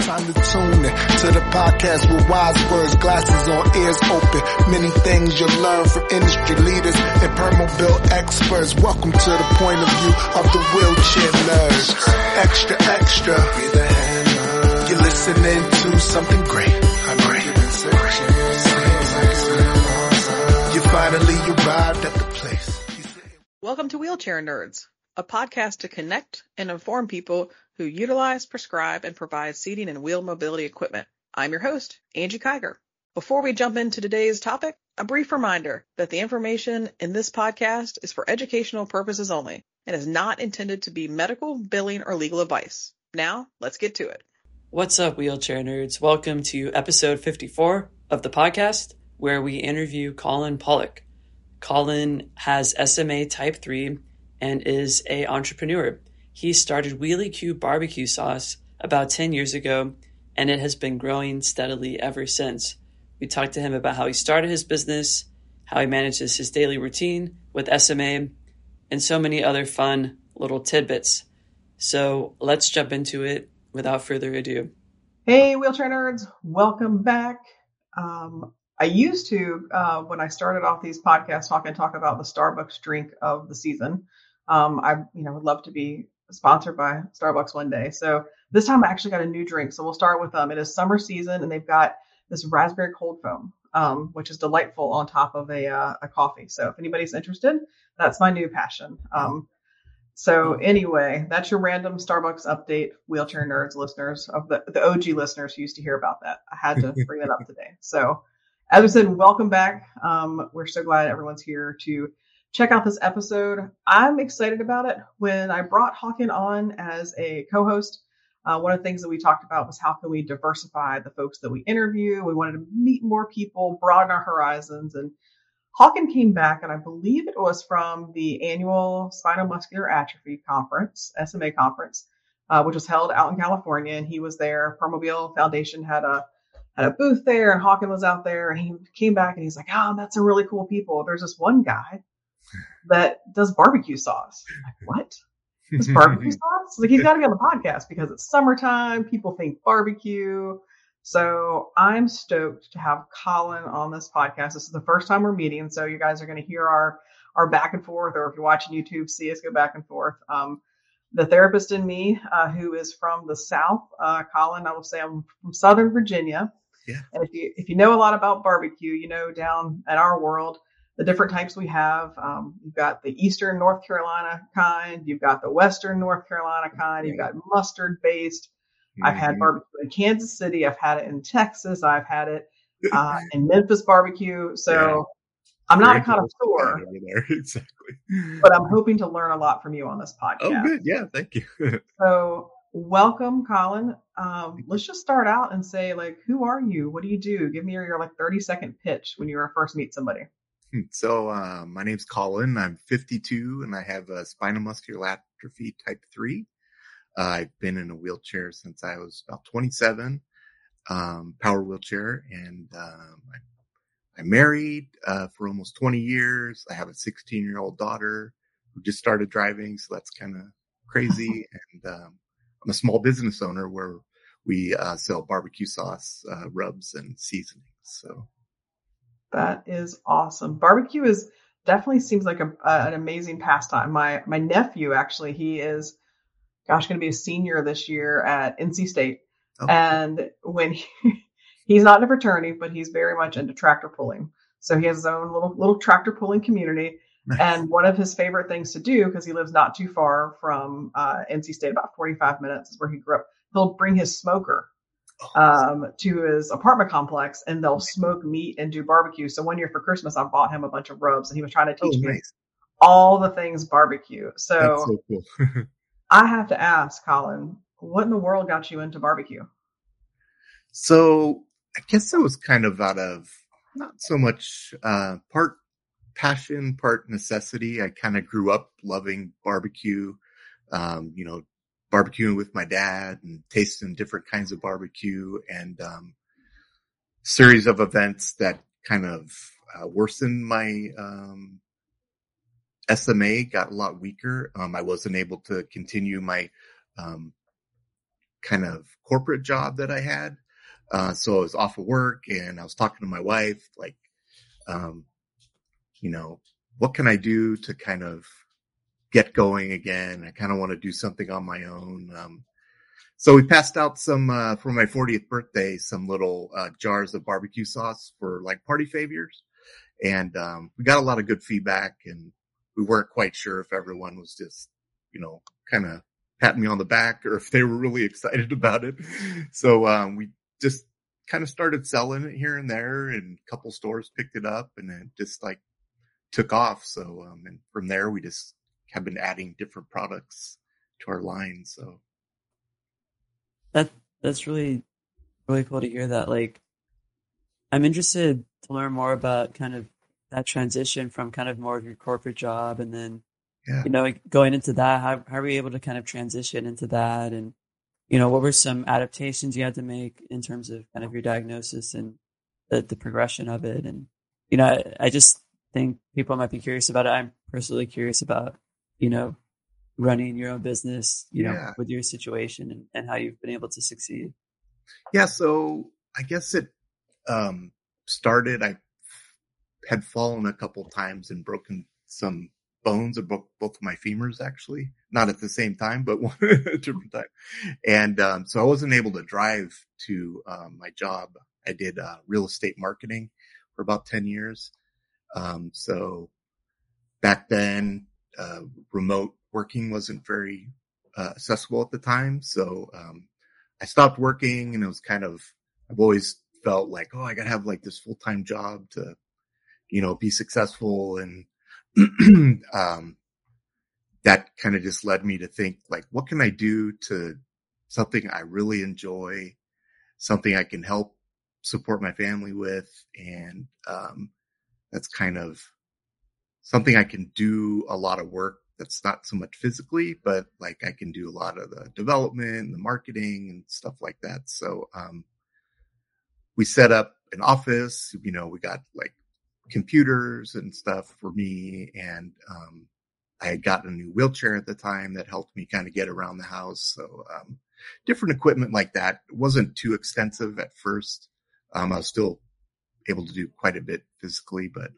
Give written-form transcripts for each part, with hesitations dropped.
time to tune in to the podcast with wise words, glasses on, ears open. Many things you'll learn from industry leaders and permobil experts. Welcome to the point of view of the wheelchair nerds. Extra, extra. Be the hand. You're listening to something great. You finally arrived at the place. Welcome to Wheelchair Nerds, a podcast to connect and inform people who utilize, prescribe, and provide seating and wheel mobility equipment. I'm your host, Angie Kiger. Before we jump into today's topic, a brief reminder that the information in this podcast is for educational purposes only and is not intended to be medical, billing, or legal advice. Now, let's get to it. What's up, Wheelchair Nerds? Welcome to episode 54 of the podcast, where we interview Colin Pollock. Colin has SMA type 3 and is an entrepreneur. He started Wheelie Q barbecue sauce about 10 years ago, and it has been growing steadily ever since. We talked to him about how he started his business, how he manages his daily routine with SMA, and so many other fun little tidbits. So let's jump into it without further ado. Hey, Wheelchair Nerds. Welcome back. I used to, when I started off these podcasts, talk about the Starbucks drink of the season. I would love to be sponsored by Starbucks one day. So this time I actually got a new drink. So we'll start with it is summer season, and they've got this raspberry cold foam, which is delightful on top of a coffee. So if anybody's interested, that's my new passion. So anyway, that's your random Starbucks update, Wheelchair Nerds listeners, of the OG listeners who used to hear about that. I had to bring that up today. So as we said, welcome back. We're so glad everyone's here to check out this episode. I'm excited about it. When I brought Hawken on as a co-host, one of the things that we talked about was how can we diversify the folks that we interview. We wanted to meet more people, broaden our horizons. And Hawken came back, and I believe it was from the annual Spinal Muscular Atrophy Conference, SMA conference, which was held out in California. And he was there. Permobil Foundation had a booth there, and Hawken was out there, and he came back and he's like, oh, that's some really cool people. There's this one guy that does barbecue sauce. I'm like, what? Does barbecue sauce? Like, he's got to be on the podcast because it's summertime. People think barbecue. So I'm stoked to have Colin on this podcast. This is the first time we're meeting. So you guys are going to hear our back and forth, or if you're watching YouTube, see us go back and forth. The therapist in me, who is from the South, Colin, I will say I'm from Southern Virginia. Yeah. And if you know a lot about barbecue, you know, down at our world, the different types we have. You've got the Eastern North Carolina kind. You've got the Western North Carolina kind. You've got mustard based. Mm-hmm. I've had barbecue in Kansas City. I've had it in Texas. I've had it in Memphis barbecue. So I'm not a connoisseur. Exactly. But I'm hoping to learn a lot from you on this podcast. Oh, good. Yeah, thank you. So welcome, Colin. Let's just start out and say, like, who are you? What do you do? Give me your 30-second pitch when you first meet somebody. So my name's Colin. I'm 52, and I have a spinal muscular atrophy type 3. I've been in a wheelchair since I was about 27, power wheelchair, and I'm married for almost 20 years. I have a 16-year-old daughter who just started driving, so that's kind of crazy. And I'm a small business owner where we sell barbecue sauce, rubs, and seasonings. So that is awesome. Barbecue definitely seems like an amazing pastime. My nephew, actually, he is, going to be a senior this year at NC State. Oh. And when he's not in a fraternity, but he's very much into tractor pulling. So he has his own little tractor pulling community. Nice. And one of his favorite things to do, because he lives not too far from NC State, about 45 minutes is where he grew up, he'll bring his smoker to his apartment complex, and they'll smoke meat and do barbecue. So one year for Christmas, I bought him a bunch of rubs, and he was trying to teach me all the things barbecue. So, that's so cool. I have to ask, Colin, what in the world got you into barbecue? So I guess it was kind of out of not so much part passion, part necessity. I kind of grew up loving barbecue, barbecuing with my dad and tasting different kinds of barbecue, and series of events that kind of worsened my SMA, got a lot weaker. I wasn't able to continue my kind of corporate job that I had. So I was off of work and I was talking to my wife, like, what can I do to kind of get going again? I kind of want to do something on my own. So we passed out some, for my 40th birthday, some little, jars of barbecue sauce for like party favors. And, we got a lot of good feedback, and we weren't quite sure if everyone was just, kind of patting me on the back or if they were really excited about it. So, we just kind of started selling it here and there, and a couple stores picked it up, and it just like took off. So, and from there we just have been adding different products to our line. So that's really, really cool to hear that. Like, I'm interested to learn more about kind of that transition from kind of more of your corporate job, and then, like going into that, how were you able to kind of transition into that? And, what were some adaptations you had to make in terms of kind of your diagnosis and the progression of it? And, I just think people might be curious about it. I'm personally curious about, running your own business, with your situation and how you've been able to succeed. Yeah. So I guess it, started, I had fallen a couple times and broken some bones of both of my femurs, actually, not at the same time, but one at a different time. And, so I wasn't able to drive to, my job. I did, real estate marketing for about 10 years. So back then, remote working wasn't very, accessible at the time. So, I stopped working, and it was kind of, I've always felt like, oh, I gotta have like this full-time job to, be successful. And, that kind of just led me to think, like, what can I do to something I really enjoy, something I can help support my family with. And, that's kind of something I can do a lot of work that's not so much physically, but like I can do a lot of the development, the marketing and stuff like that. So, we set up an office, we got like computers and stuff for me. And, I had gotten a new wheelchair at the time that helped me kind of get around the house. So, different equipment like that. It wasn't too extensive at first. I was still able to do quite a bit physically, but,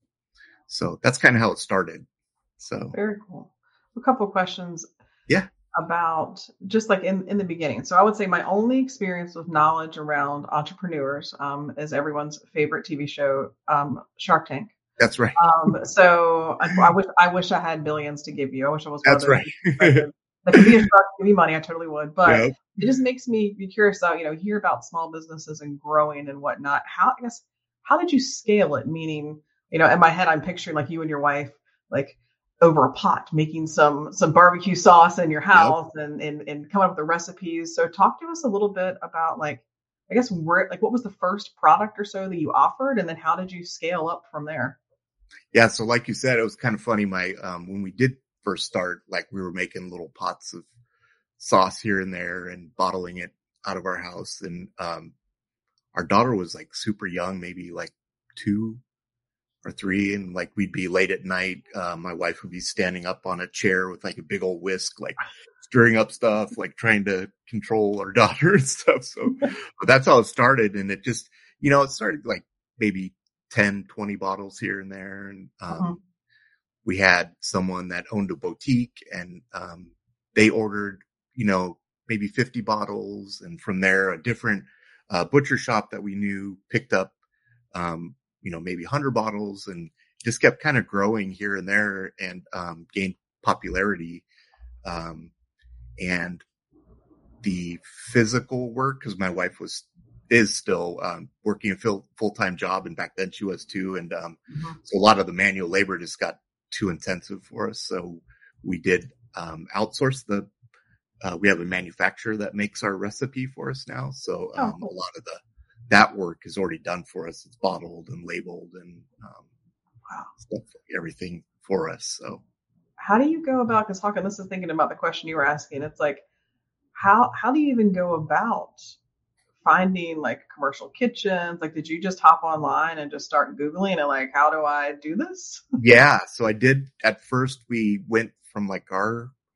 so that's kind of how it started. So very cool. A couple of questions. Yeah. About just like in the beginning. So I would say my only experience with knowledge around entrepreneurs, is everyone's favorite TV show, Shark Tank. That's right. So I wish I had billions to give you. I wish I was. That's right. That could be a shark, give me money. I totally would. But It just makes me be curious about, hear about small businesses and growing and whatnot. How did you scale it? Meaning, in my head, I'm picturing like you and your wife, like over a pot, making some barbecue sauce in your house. Yep. and coming up with the recipes. So talk to us a little bit about like, I guess what was the first product or so that you offered, and then how did you scale up from there? Yeah. So like you said, it was kind of funny. When we did first start, like we were making little pots of sauce here and there and bottling it out of our house. And, our daughter was like super young, maybe like 2 or 3. And like, we'd be late at night. My wife would be standing up on a chair with like a big old whisk, like stirring up stuff, like trying to control our daughter and stuff. So but that's how it started. And it just, it started like maybe 10, 20 bottles here and there. And, we had someone that owned a boutique, and, they ordered, maybe 50 bottles. And from there, a different, butcher shop that we knew picked up, maybe 100 bottles, and just kept kind of growing here and there, and, gained popularity. And the physical work, cause my wife is still, working a full-time job. And back then she was too. And, so a lot of the manual labor just got too intensive for us. So we did, outsource we have a manufacturer that makes our recipe for us now. So, a lot of that work is already done for us. It's bottled and labeled and, stuff, everything for us. So how do you go about, cause Hakan, this is thinking about the question you were asking. It's like, how do you even go about finding like commercial kitchens? Like, did you just hop online and just start Googling and like, how do I do this? Yeah. So I did. At first we went from like our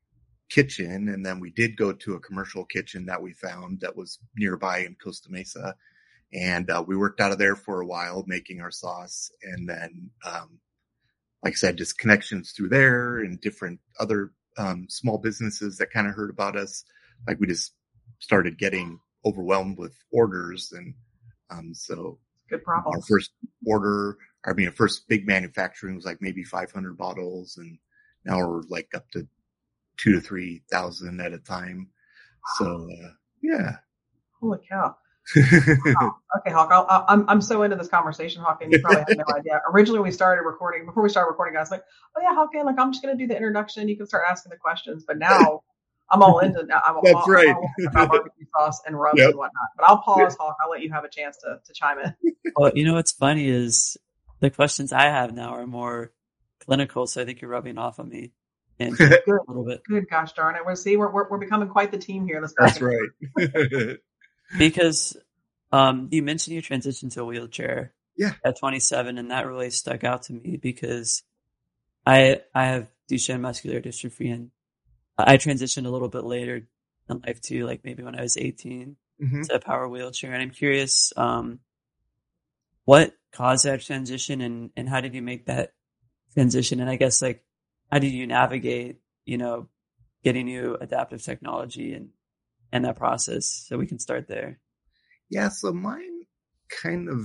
kitchen, and then we did go to a commercial kitchen that we found that was nearby in Costa Mesa, and we worked out of there for a while making our sauce, and then like I said, just connections through there and different other small businesses that kind of heard about us. Like we just started getting overwhelmed with orders, and so good problem. Our first big manufacturing was like maybe 500 bottles, and now we're like up to 2,000 to 3,000 at a time. So yeah. Holy cow. Wow. Okay, Hawk. I'm so into this conversation, Hawk, and you probably have no idea. Originally, before we started recording, I was like, "Oh yeah, Hawk, like I'm just going to do the introduction. You can start asking the questions." But now I'm all into that. That's right. I'm all about barbecue sauce and rubs and whatnot. But I'll pause, Hawk. I'll let you have a chance to chime in. Well, what's funny is the questions I have now are more clinical, so I think you're rubbing off on me. And a little bit. Good gosh darn it! We're becoming quite the team here. That's right. Because you mentioned you transitioned to a wheelchair at 27, and that really stuck out to me because I have Duchenne muscular dystrophy, and I transitioned a little bit later in life too, like maybe when I was 18 to a power wheelchair. And I'm curious, what caused that transition, and how did you make that transition? And I guess like, how did you navigate, getting new adaptive technology and that process? So we can start there. Yeah. So mine kind of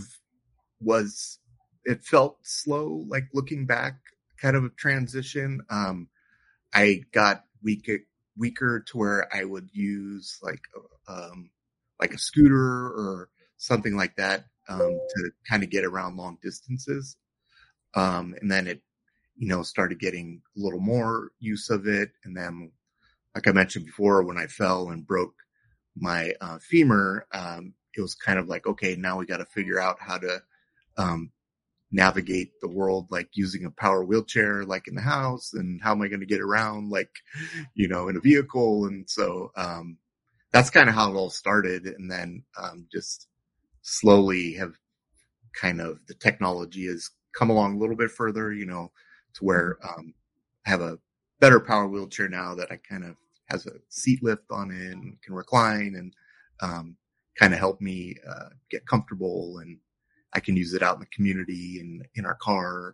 it felt slow, like looking back, kind of a transition. I got weaker to where I would use like a scooter or something like that, to kind of get around long distances. And then it, started getting a little more use of it. And then, like I mentioned before, when I fell and broke my femur, it was kind of like, okay, now we got to figure out how to navigate the world, like using a power wheelchair, like in the house, and how am I going to get around, like, in a vehicle. And so that's kind of how it all started. And then just slowly have kind of the technology has come along a little bit further, to where I have a better power wheelchair now that I kind of has a seat lift on it and can recline and kind of help me get comfortable, and I can use it out in the community and in our car.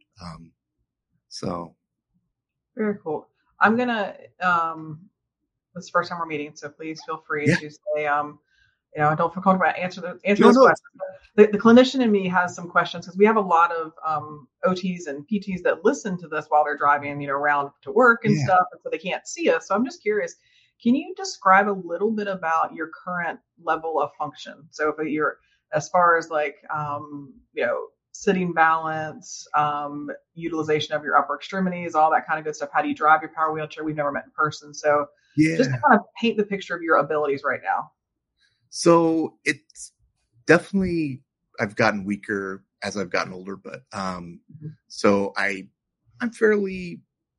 So very cool. I'm gonna this is the first time we're meeting, so please feel free to say don't feel comfortable about answer those questions. The clinician in me has some questions because we have a lot of OTs and PTs that listen to this while they're driving, around to work and stuff, and so they can't see us. So I'm just curious, can you describe a little bit about your current level of function? So if you're, as far as like, sitting balance, utilization of your upper extremities, all that kind of good stuff. How do you drive your power wheelchair? We've never met in person. So just to kind of paint the picture of your abilities right now. So it's definitely, I've gotten weaker as I've gotten older, but, so I'm fairly,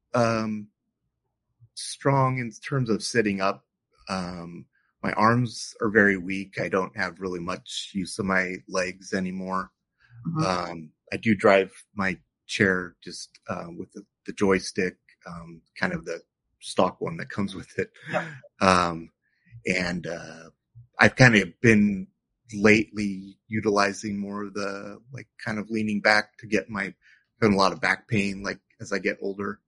strong in terms of sitting up. My arms are very weak. I don't have really much use of my legs anymore. I do drive my chair just, with the joystick, kind of the stock one that comes with it. And, I've kind of been lately utilizing more of the, like, kind of leaning back to get having a lot of back pain, like as I get older.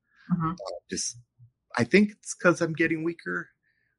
I think it's because I'm getting weaker.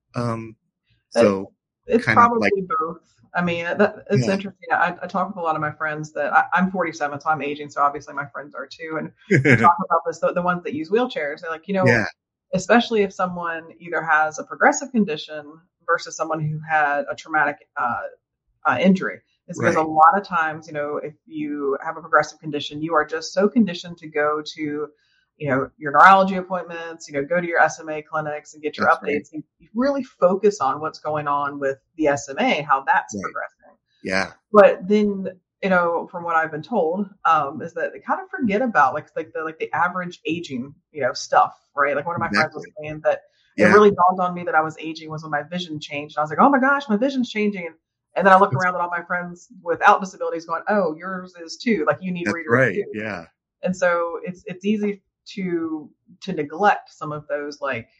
So it's probably both. I mean, it's interesting. I talk with a lot of my friends that I'm 47, so I'm aging. So obviously my friends are too. And we talk about this, the ones that use wheelchairs, they're like, especially if someone either has a progressive condition versus someone who had a traumatic injury. It's because a lot of times, if you have a progressive condition, you are just so conditioned to go to, your neurology appointments, go to your SMA clinics and get your updates. Right. You really focus on what's going on with the SMA, how that's progressing. Yeah. But then, from what I've been told, is that they kind of forget about like the average aging, stuff, right? Like one of my friends was saying that it really dawned on me that I was aging was when my vision changed. I was like, oh my gosh, my vision's changing. And then I looked around at all my friends without disabilities going, oh, yours is too. Like you need readers too. Yeah. And so it's easy to neglect some of those like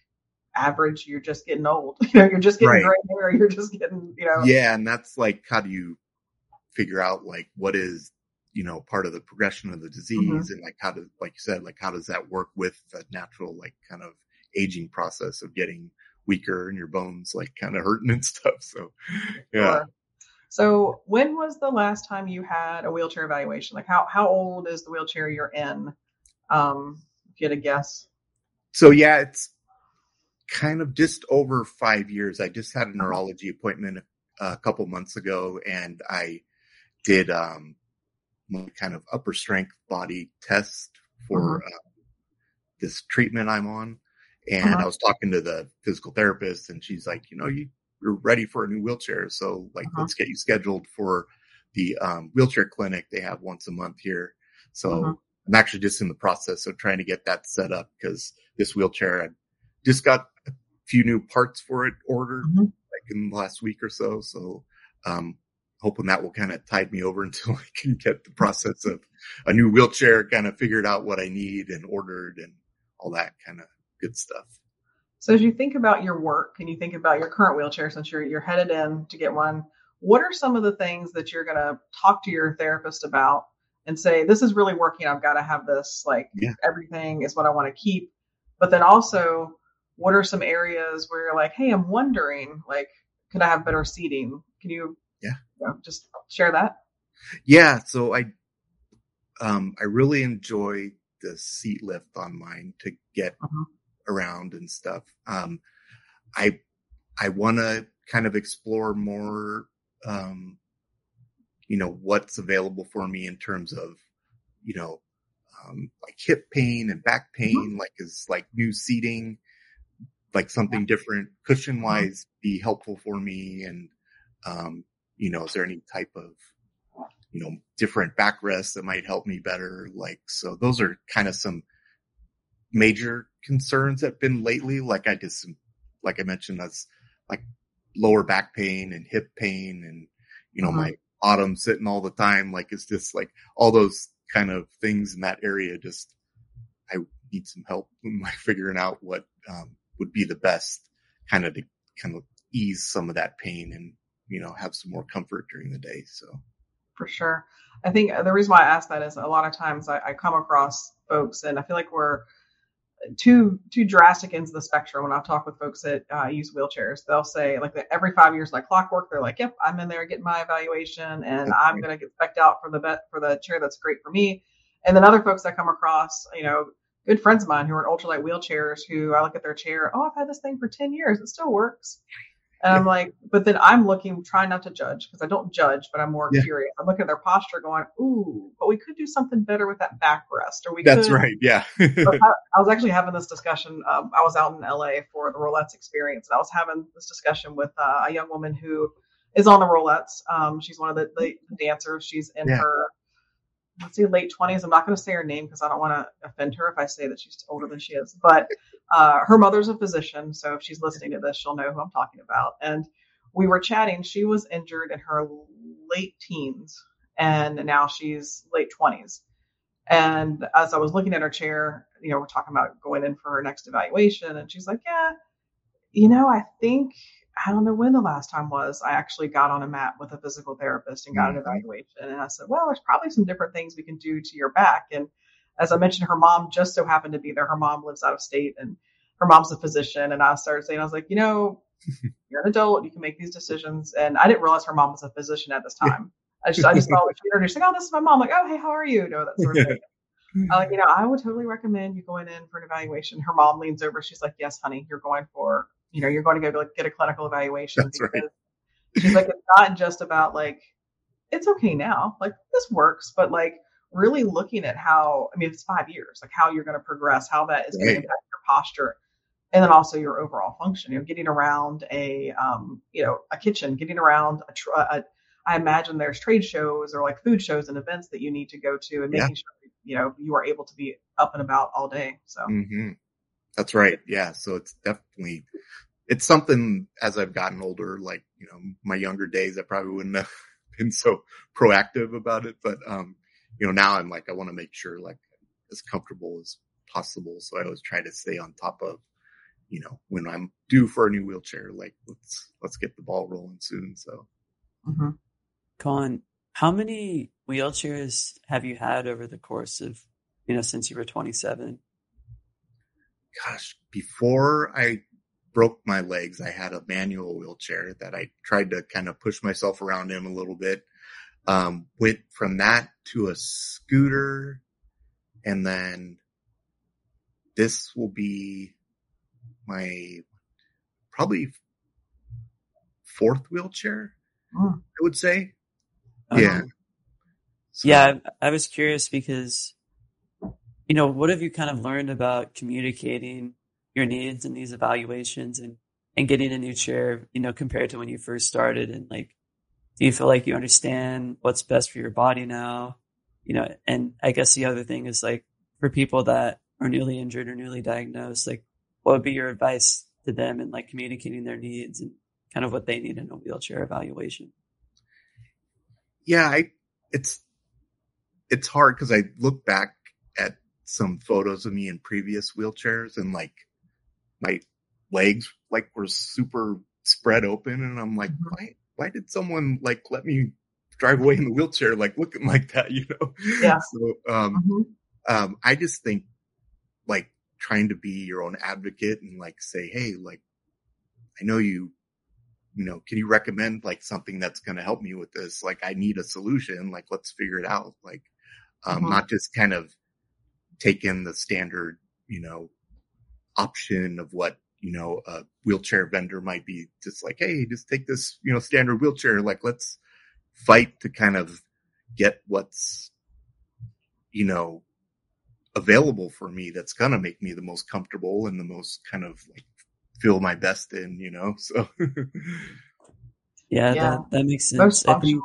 average, you're just getting old. You're just getting Right. gray hair. You're just getting, Yeah. And that's like, how do you figure out like what is, part of the progression of the disease, and like like you said, like how does that work with the natural, like kind of aging process of getting weaker and your bones like kind of hurting and stuff. So, yeah. Sure. So when was the last time you had a wheelchair evaluation? Like how old is the wheelchair you're in? If you had a guess. So yeah, it's kind of just over 5 years. I just had a neurology appointment a couple months ago, and I did my kind of upper strength body test for this treatment I'm on. And I was talking to the physical therapist, and she's like, you're ready for a new wheelchair. So like, let's get you scheduled for the wheelchair clinic they have once a month here. So I'm actually just in the process of trying to get that set up, because this wheelchair, I just got a few new parts for it ordered like in the last week or so. So, hoping that will kind of tide me over until I can get the process of a new wheelchair kind of figured out, what I need and ordered and all that kind of good stuff. So as you think about your work and you think about your current wheelchair, since you're headed in to get one, what are some of the things that you're going to talk to your therapist about and say, this is really working, I've got to have this, like everything is what I want to keep. But then also, what are some areas where you're like, hey, I'm wondering, like, could I have better seating? Can you just share that? Yeah. So I really enjoy the seat lift on mine to get around and stuff. I want to kind of explore more, what's available for me in terms of, like hip pain and back pain, like is like new seating, like something different cushion wise be helpful for me. And, is there any type of, different backrests that might help me better? Like, so those are kind of some major concerns that have been lately. Like I mentioned, that's like lower back pain and hip pain and, my bottom sitting all the time. Like, it's just like all those kind of things in that area. Just, I need some help in like figuring out what, would be the best kind of to kind of ease some of that pain and, have some more comfort during the day. So. For sure. I think the reason why I ask that is a lot of times I come across folks, and I feel like we're two drastic ends of the spectrum. When I talk with folks that use wheelchairs, they'll say like that every 5 years, like clockwork, they're like, yep, I'm in there getting my evaluation and I'm going to get specced out for the chair that's great for me. And then other folks that come across, good friends of mine who are in ultralight wheelchairs, who I look at their chair, I've had this thing for 10 years. It still works. And I'm like, but then I'm trying not to judge, because I don't judge, but I'm more curious. I'm looking at their posture going, ooh, but we could do something better with that backrest, or That's right. Yeah. I was actually having this discussion. I was out in LA for the Rollettes experience, and I was having this discussion with a young woman who is on the Rollettes. She's one of the dancers. She's in her, late 20s. I'm not going to say her name because I don't want to offend her if I say that she's older than she is. But her mother's a physician, so if she's listening to this, she'll know who I'm talking about. And we were chatting. She was injured in her late teens, and now she's late 20s. And as I was looking at her chair, we're talking about going in for her next evaluation, and she's like, I don't know when the last time was I actually got on a mat with a physical therapist and got an evaluation. And I said, well, there's probably some different things we can do to your back. And as I mentioned, her mom just so happened to be there. Her mom lives out of state, and her mom's a physician. And I started saying, I was like, you're an adult, you can make these decisions. And I didn't realize her mom was a physician at this time. I just saw her introduced, like, oh, this is my mom. Like, oh, hey, how are you? That sort of thing. I would totally recommend you going in for an evaluation. Her mom leans over. She's like, yes, honey, you're going to go get a clinical evaluation. That's right. She's like, it's not just about like, it's okay now, like this works, but like really looking at how, it's 5 years, like how you're going to progress, how that is going to impact your posture. And then also your overall function, getting around a kitchen, getting around I imagine there's trade shows or like food shows and events that you need to go to, and making sure, you are able to be up and about all day. So. Mm-hmm. That's right. Yeah. So it's something as I've gotten older, like, my younger days, I probably wouldn't have been so proactive about it. But, now I'm like, I want to make sure like as comfortable as possible. So I always try to stay on top of, when I'm due for a new wheelchair, like let's get the ball rolling soon. So, Mhm. Colin, how many wheelchairs have you had over the course of, since you were 27? gosh, before I broke my legs, I had a manual wheelchair that I tried to kind of push myself around in a little bit. Went from that to a scooter, and then this will be my probably fourth wheelchair, Mm. I would say. Okay. Yeah. So, Yeah, I was curious because, what have you kind of learned about communicating your needs in these evaluations and getting a new chair, compared to when you first started? And like, do you feel like you understand what's best for your body now? And I guess the other thing is like, for people that are newly injured or newly diagnosed, like, what would be your advice to them in like communicating their needs and kind of what they need in a wheelchair evaluation? yeah, it's hard because I look back at some photos of me in previous wheelchairs, and like my legs like were super spread open, and I'm like, why did someone like let me drive away in the wheelchair like looking like that, Yeah. So I just think like trying to be your own advocate and like say, hey, like I know can you recommend like something that's going to help me with this? Like I need a solution, like let's figure it out. Like not just kind of take in the standard, option of what, a wheelchair vendor might be, just like, hey, just take this, standard wheelchair. Like, let's fight to kind of get what's, available for me that's going to make me the most comfortable and the most kind of like feel my best in, so. Yeah, that makes sense.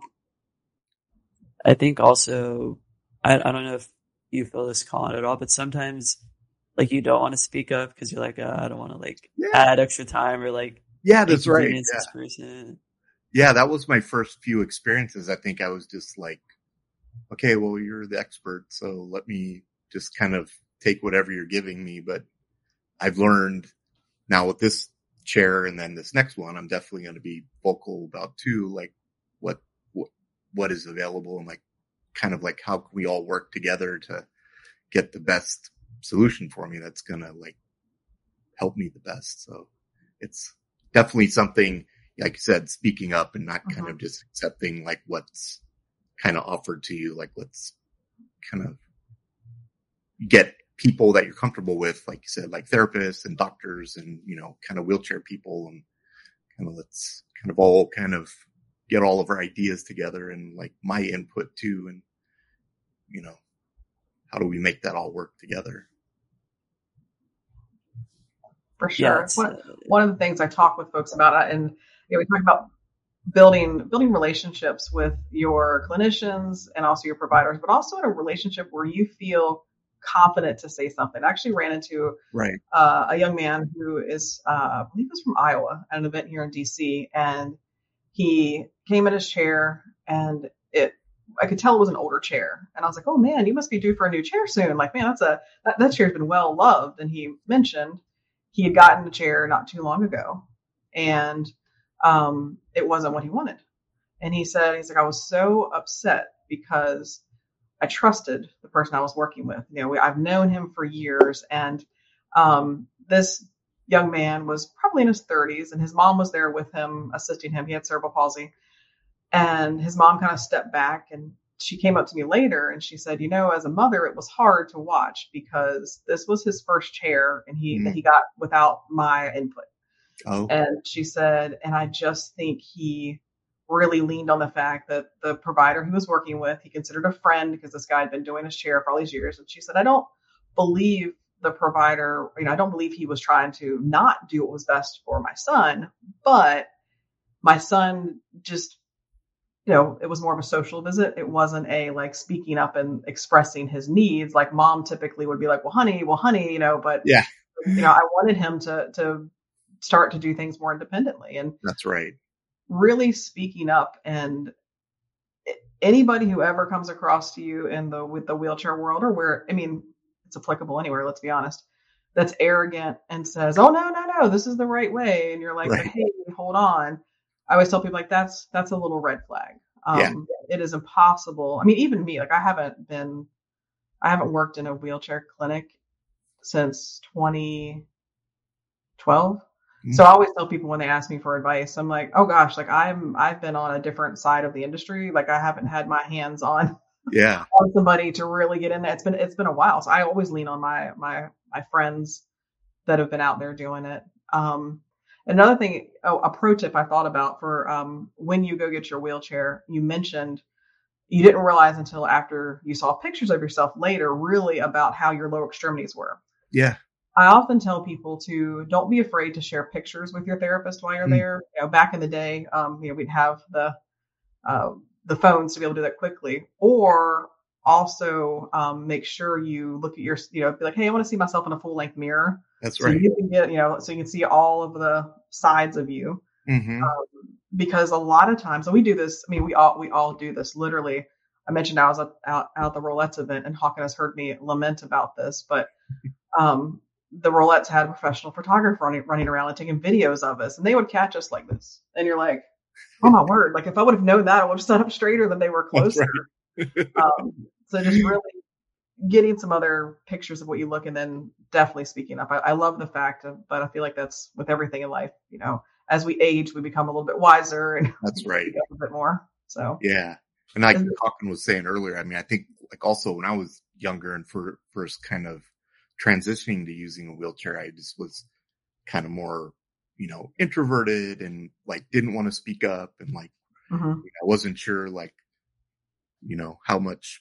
I think also, I don't know if you feel this, Colin, at all, but sometimes like you don't want to speak up because you're like, I don't want to like add extra time or like that's right. This person. Yeah, that was my first few experiences. I think I was just like, okay, well, you're the expert, so let me just kind of take whatever you're giving me. But I've learned now with this chair and then this next one, I'm definitely going to be vocal about too, like what is available and like kind of like how can we all work together to get the best solution for me that's going to like help me the best. So it's definitely something, like you said, speaking up and not kind of just accepting like what's kind of offered to you. Like let's kind of get people that you're comfortable with, like you said, like therapists and doctors and, kind of wheelchair people, and kind of let's kind of all kind of get all of our ideas together and like my input too. And, how do we make that all work together? For sure. Yeah, one of the things I talk with folks about, and we talk about building relationships with your clinicians and also your providers, but also in a relationship where you feel confident to say something. I actually ran into a young man who is, I believe was from Iowa, at an event here in DC, and he came in his chair, and I could tell it was an older chair, and I was like, "Oh man, you must be due for a new chair soon." Like, man, that chair's been well loved. And he mentioned he had gotten a chair not too long ago, and it wasn't what he wanted. And he's like, I was so upset because I trusted the person I was working with. I've known him for years, and this young man was probably in his 30s, and his mom was there with him, assisting him. He had cerebral palsy, and his mom kind of stepped back, and she came up to me later and she said, as a mother, it was hard to watch because this was his first chair, and that he got without my input. Oh. And she said, and I just think he really leaned on the fact that the provider he was working with, he considered a friend because this guy had been doing his chair for all these years. And she said, I don't believe the provider, I don't believe he was trying to not do what was best for my son, but my son just, it was more of a social visit. It wasn't a like speaking up and expressing his needs. Like mom typically would be like, well, honey, but yeah, I wanted him to start to do things more independently. And that's right. Really speaking up. And anybody who ever comes across to you with the wheelchair world, or it's applicable anywhere, let's be honest. that's arrogant and says, "Oh, no, this is the right way." And you're like, "But Right. hey, hold on." I always tell people like that's a little red flag. Yeah. It is impossible. I mean, even me, like I haven't worked in a wheelchair clinic since 2012. Mhm. So I always tell people when they ask me for advice, I'm like, "Oh gosh, like I've been on a different side of the industry. Like I haven't had my hands on Yeah. somebody to really get in there. It's been a while. So I always lean on my friends that have been out there doing it. Another thing, a pro tip I thought about for when you go get your wheelchair, you mentioned you didn't realize until after you saw pictures of yourself later, really about how your lower extremities were. Yeah. I often tell people to don't be afraid to share pictures with your therapist while you're Mm. there. Back in the day, we'd have the phones to be able to do that quickly, or also make sure you look at your, be like, hey, I want to see myself in a full length mirror. That's So right. you can get, so you can see all of the sides of you. Mm-hmm. Because a lot of times, and we do this, I mean, we all do this literally. I mentioned I was out at the Rolettes event and Hawken has heard me lament about this, but the Rolettes had a professional photographer running around and taking videos of us, and they would catch us like this. And you're like, oh my word. Like if I would have known that, I would have set up straighter than they were That's closer. right. So just really getting some other pictures of what you look and then definitely speaking up. I love the fact of, but I feel like that's with everything in life, as we age, we become a little bit wiser and That's right. speak up a bit more. So Yeah. And like Hawken was saying earlier, I mean, I think like also when I was younger and first kind of transitioning to using a wheelchair, I just was kind of more, introverted and like didn't want to speak up and like, I wasn't sure like, how much,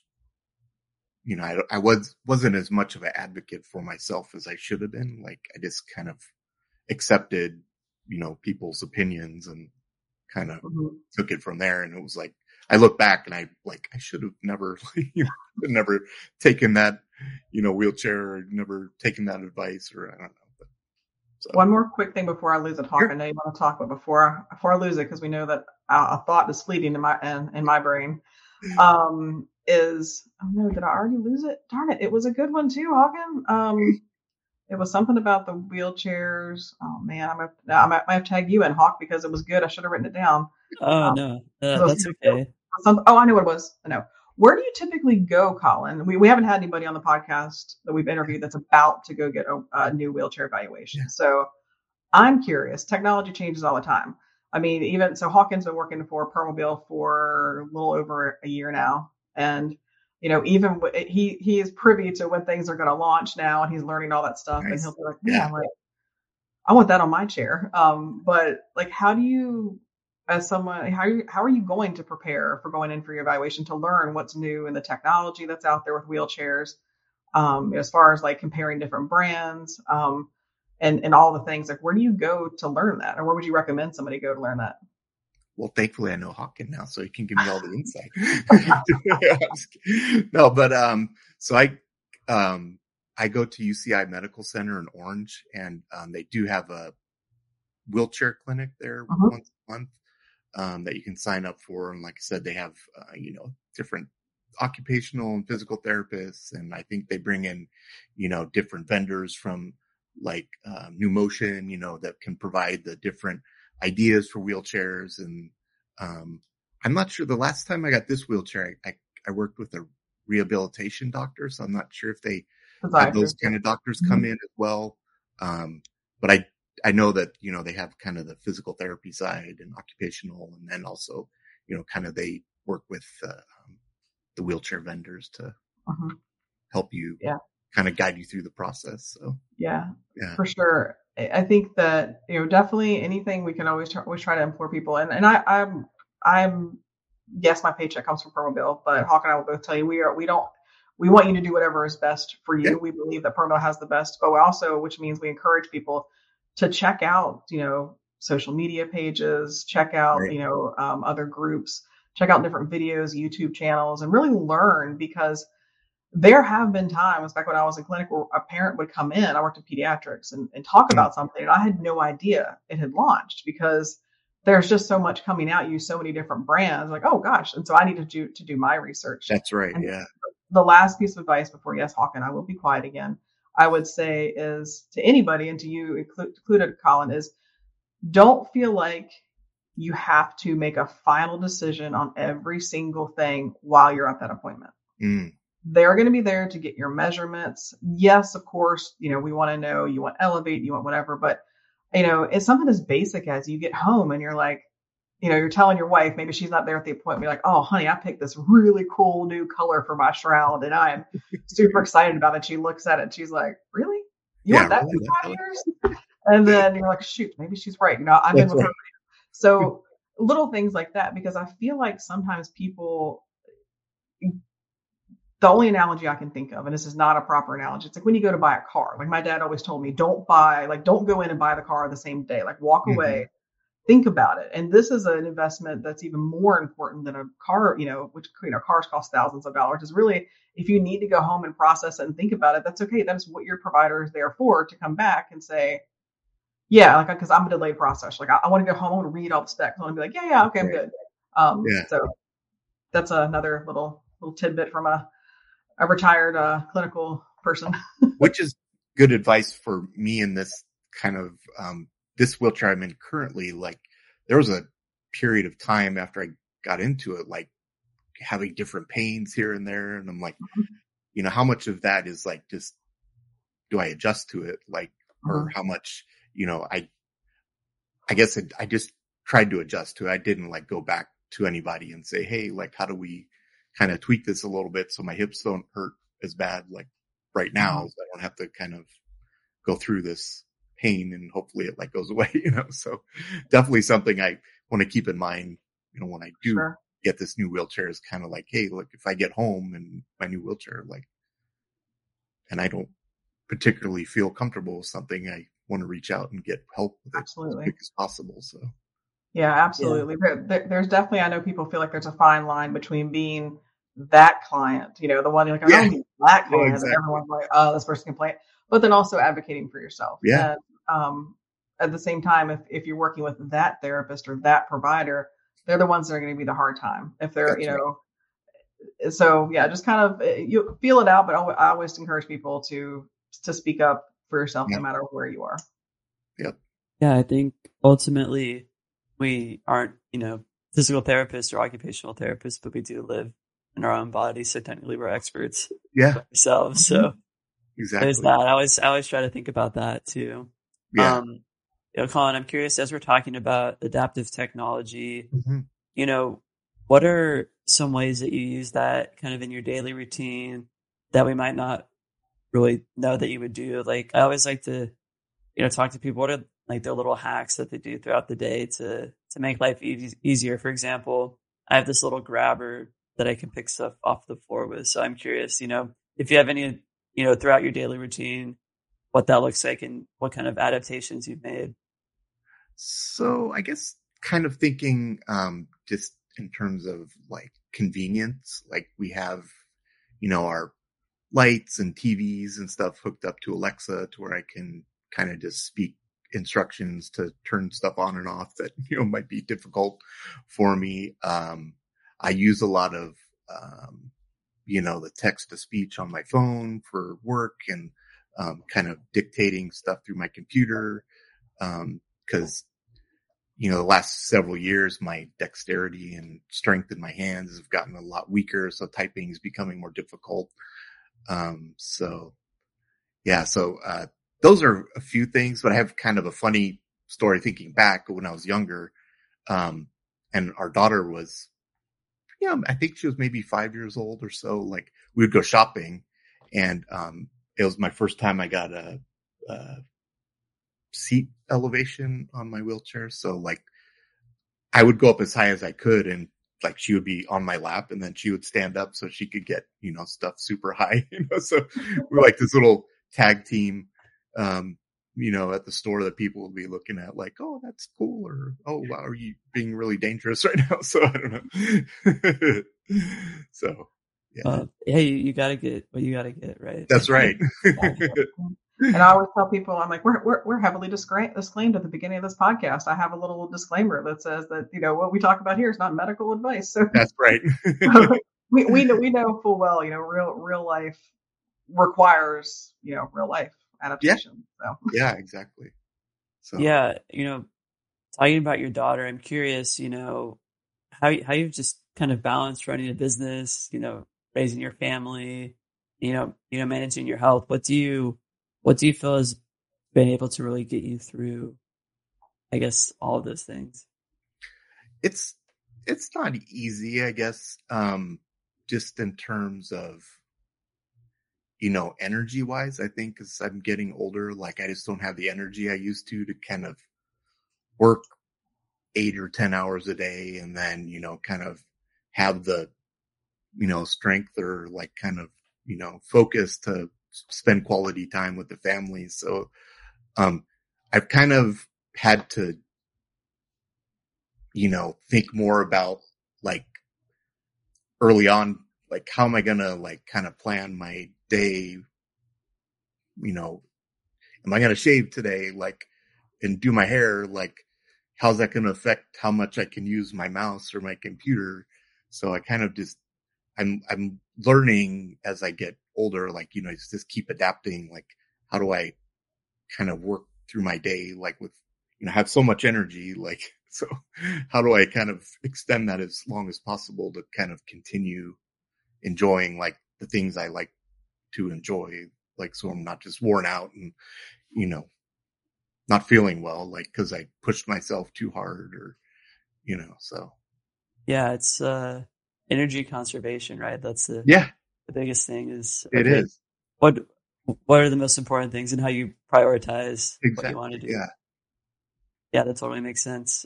I wasn't as much of an advocate for myself as I should have been. Like I just kind of accepted, people's opinions and kind of took it from there. And it was like, I look back and I should have never, never taken that, wheelchair or never taken that advice or I don't know. But, so. One more quick thing before I lose it, Hawk. Sure. I know you want to talk, but before I lose it, because we know that a thought is fleeting in my brain, is, oh no, did I already lose it? Darn it. It was a good one too, Hawken. It was something about the wheelchairs. Oh man, I might have tagged you in, Hawk, because it was good. I should have written it down. Oh no, that's okay. I knew what it was. I know. Where do you typically go, Colin? We haven't had anybody on the podcast that we've interviewed that's about to go get a new wheelchair evaluation. Yeah. So I'm curious. Technology changes all the time. I mean, even so, Hawken's been working for Permobil for a little over a year now, and even he is privy to when things are going to launch now, and he's learning all that stuff, nice. And he'll be like, "Man, like I want that on my chair." But like, how do you? As someone, how are you going to prepare for going in for your evaluation to learn what's new in the technology that's out there with wheelchairs, as far as like comparing different brands, and all the things? Like, where do you go to learn that, or where would you recommend somebody go to learn that? Well, thankfully I know Hawken now, so he can give me all the insight. No, but so I go to UCI Medical Center in Orange, and they do have a wheelchair clinic there once a month. That you can sign up for. And like I said, they have, different occupational and physical therapists. And I think they bring in, different vendors from like, New Motion, that can provide the different ideas for wheelchairs. And, I'm not sure the last time I got this wheelchair, I worked with a rehabilitation doctor. So I'm not sure if they have those kind of doctors come in as well. But I know that, they have kind of the physical therapy side and occupational, and then also, kind of they work with the wheelchair vendors to help you kind of guide you through the process. So yeah, for sure. I think that, definitely anything we can always try to implore people. And I'm yes, my paycheck comes from Permobil, but Hawk and I will both tell you, we want you to do whatever is best for you. Yeah. We believe that Permobil has the best, but we also, which means we encourage people to check out, social media pages, check out, other groups, check out different videos, YouTube channels, and really learn, because there have been times back when I was in clinic where a parent would come in, I worked in pediatrics, and talk about something, and I had no idea it had launched, because there's just so much coming out, so many different brands, like, oh gosh. And so I needed to do my research. That's right. And yeah. The last piece of advice before, yes, Hawken, I will be quiet again. I would say is to anybody, and to you included, Colin, is don't feel like you have to make a final decision on every single thing while you're at that appointment. They're going to be there to get your measurements. Yes, of course, we want to know, you want Elevate, you want whatever, but it's something as basic as you get home and you're like, you're telling your wife, maybe she's not there at the appointment. You're like, oh, honey, I picked this really cool new color for my shroud and I'm super excited about it. She looks at it and she's like, really? You want that for 5 years? And then you're like, shoot, maybe she's right. I've been with her. So little things like that, because I feel like sometimes people, the only analogy I can think of, and this is not a proper analogy, it's like when you go to buy a car. Like my dad always told me, don't go in and buy the car the same day. Like walk away, think about it. And this is an investment that's even more important than a car, which cars cost thousands of dollars. Is really, if you need to go home and process it and think about it, that's okay. That's what your provider is there for, to come back and say, yeah, like, because I'm a delayed process. Like I want to go home and read all the specs. I want to be like, yeah, okay, I'm good. So that's another little tidbit from a retired clinical person. Which is good advice for me in this kind of this wheelchair I'm in currently. Like there was a period of time after I got into it, like having different pains here and there. And I'm like, how much of that is like, just, do I adjust to it? Like, or how much, I guess I just tried to adjust to it. I didn't like go back to anybody and say, hey, like, how do we kind of tweak this a little bit so my hips don't hurt as bad like right now, so I don't have to kind of go through this pain and hopefully it like goes away, So definitely something I want to keep in mind, when I do get this new wheelchair, is kind of like, hey, look, if I get home and my new wheelchair, like, and I don't particularly feel comfortable with something, I want to reach out and get help with it as quick as possible. So yeah, absolutely. Yeah. There's definitely, I know people feel like there's a fine line between being that client, the one you're like, I don't need that client. Exactly. And everyone's like, oh, this person can play it. But then also advocating for yourself. Yeah. And at the same time, if you're working with that therapist or that provider, they're the ones that are going to be the hard time. If they're, so yeah, just kind of you feel it out. But I always encourage people to speak up for yourself, no matter where you are. Yep. Yeah, I think ultimately we aren't, physical therapists or occupational therapists, but we do live in our own body. So technically we're experts ourselves. So exactly. There's that. I always try to think about that too. Yeah. Colin, I'm curious, as we're talking about adaptive technology, what are some ways that you use that kind of in your daily routine that we might not really know that you would do? Like, I always like to, talk to people, what are like their little hacks that they do throughout the day to make life easier. For example, I have this little grabber that I can pick stuff off the floor with. So I'm curious, if you have any, throughout your daily routine, what that looks like and what kind of adaptations you've made. So I guess kind of thinking just in terms of like convenience, like we have, our lights and TVs and stuff hooked up to Alexa to where I can kind of just speak instructions to turn stuff on and off that, might be difficult for me. I use a lot of, the text to speech on my phone for work and kind of dictating stuff through my computer. Because, the last several years, my dexterity and strength in my hands have gotten a lot weaker. So typing is becoming more difficult. So those are a few things, but I have kind of a funny story thinking back when I was younger. And our daughter was, I think she was maybe 5 years old or so. Like we would go shopping and, it was my first time I got a seat elevation on my wheelchair. So like I would go up as high as I could and like she would be on my lap and then she would stand up so she could get, stuff super high, so we're like this little tag team, at the store that people will be looking at like, oh, that's cool. Or, oh, wow, are you being really dangerous right now? So I don't know. So yeah. You gotta get what you gotta get, right? That's right. And I always tell people, I'm like, we're heavily disclaimed at the beginning of this podcast. I have a little disclaimer that says that, what we talk about here is not medical advice. So that's right. we know full well, real life requires, real life adaptation. So Yeah, exactly. So Yeah, talking about your daughter, I'm curious, how you've just kind of balanced running a business, raising your family, managing your health. What do you feel has been able to really get you through, I guess, all of those things? it's not easy, I guess. Just in terms of, energy wise, I think as I'm getting older, like I just don't have the energy I used to kind of work 8 or 10 hours a day and then, kind of have the, strength or like kind of, focus to spend quality time with the family. So, I've kind of had to, think more about like early on, like how am I going to like kind of plan my day? Am I going to shave today? Like, and do my hair? Like, how's that going to affect how much I can use my mouse or my computer? So I kind of just, I'm learning as I get older, like, just keep adapting. Like, how do I kind of work through my day? Like with, have so much energy, like, so how do I kind of extend that as long as possible to kind of continue enjoying like the things I like to enjoy? Like, so I'm not just worn out and, not feeling well, like, cause I pushed myself too hard or, so. Yeah, it's energy conservation, right? That's the Yeah, biggest thing is, it okay, is. what are the most important things and how you prioritize what you want to Exactly. do. Yeah. Yeah, that totally makes sense.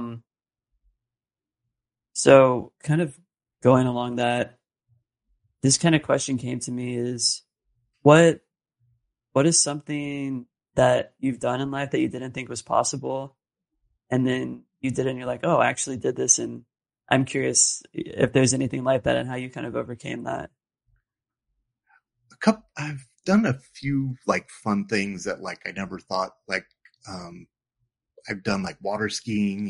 So kind of going along that, this kind of question came to me is what is something that you've done in life that you didn't think was possible, and then you did it and you're like, oh, I actually did this, and I'm curious if there's anything like that and how you kind of overcame that. I've done a few like fun things that like I never thought, like, I've done like water skiing,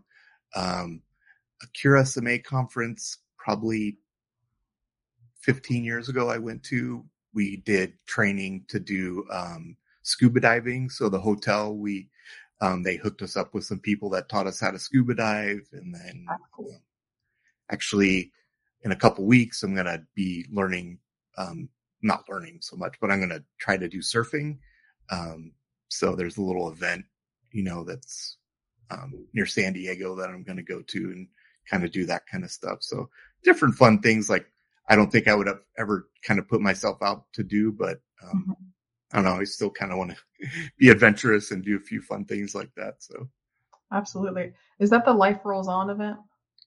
a Cure SMA conference probably 15 years ago I went to. We did training to do scuba diving. So the hotel, they hooked us up with some people that taught us how to scuba dive. And then actually in a couple weeks, I'm going to be learning, not learning so much, but I'm going to try to do surfing. So there's a little event, that's near San Diego that I'm going to go to and kind of do that kind of stuff. So different fun things like I don't think I would have ever kind of put myself out to do, but I don't know. I still kind of want to be adventurous and do a few fun things like that. So absolutely. Is that the Life Rolls On event?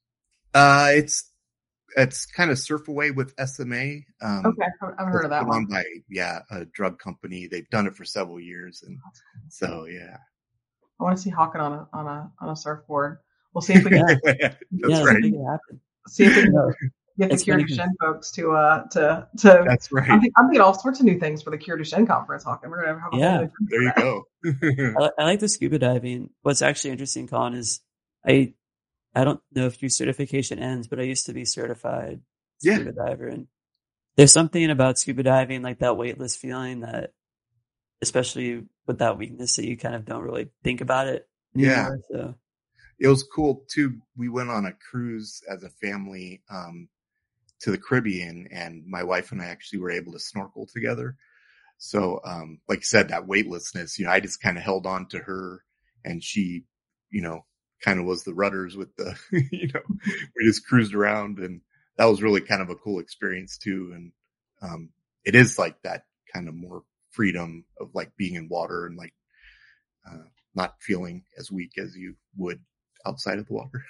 It's kind of Surf Away with SMA. Okay, I've heard of that put one. on by a drug company. They've done it for several years, and so yeah. I want to see Hawken on a surfboard. We'll see if we can. That's right. Make it happen. See if we can get the Cure Duchenne folks to. That's right. I'm thinking all sorts of new things for the Cure Duchenne conference, Hawken. We're gonna have a whole new there you go. I like the scuba diving. What's actually interesting, Colin, is I don't know if your certification ends, but I used to be certified scuba diver, and there's something about scuba diving, like that weightless feeling that, especially with that weakness, that you kind of don't really think about it anymore. Yeah. So it was cool too. We went on a cruise as a family, to the Caribbean, and my wife and I actually were able to snorkel together. So, like I said, that weightlessness, I just kind of held on to her and she, kind of was the rudders with the, we just cruised around, and that was really kind of a cool experience too. And, it is like that kind of more freedom of like being in water and like, not feeling as weak as you would outside of the water.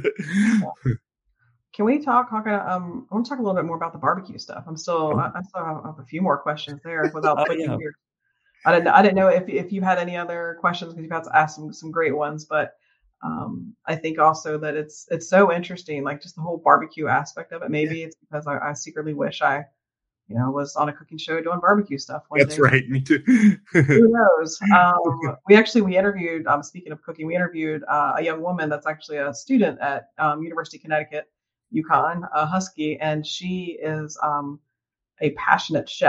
Can we talk? I want to talk a little bit more about the barbecue stuff. I still have a few more questions there without putting you here. I didn't know if you had any other questions, because you've had to ask some great ones, but I think also that it's so interesting, like just the whole barbecue aspect of it. Maybe it's because I secretly wish I, was on a cooking show doing barbecue stuff one day. That's right. Me too. Who knows? We interviewed, speaking of cooking, we interviewed a young woman that's actually a student at University of Connecticut, UConn, Husky, and she is a passionate chef.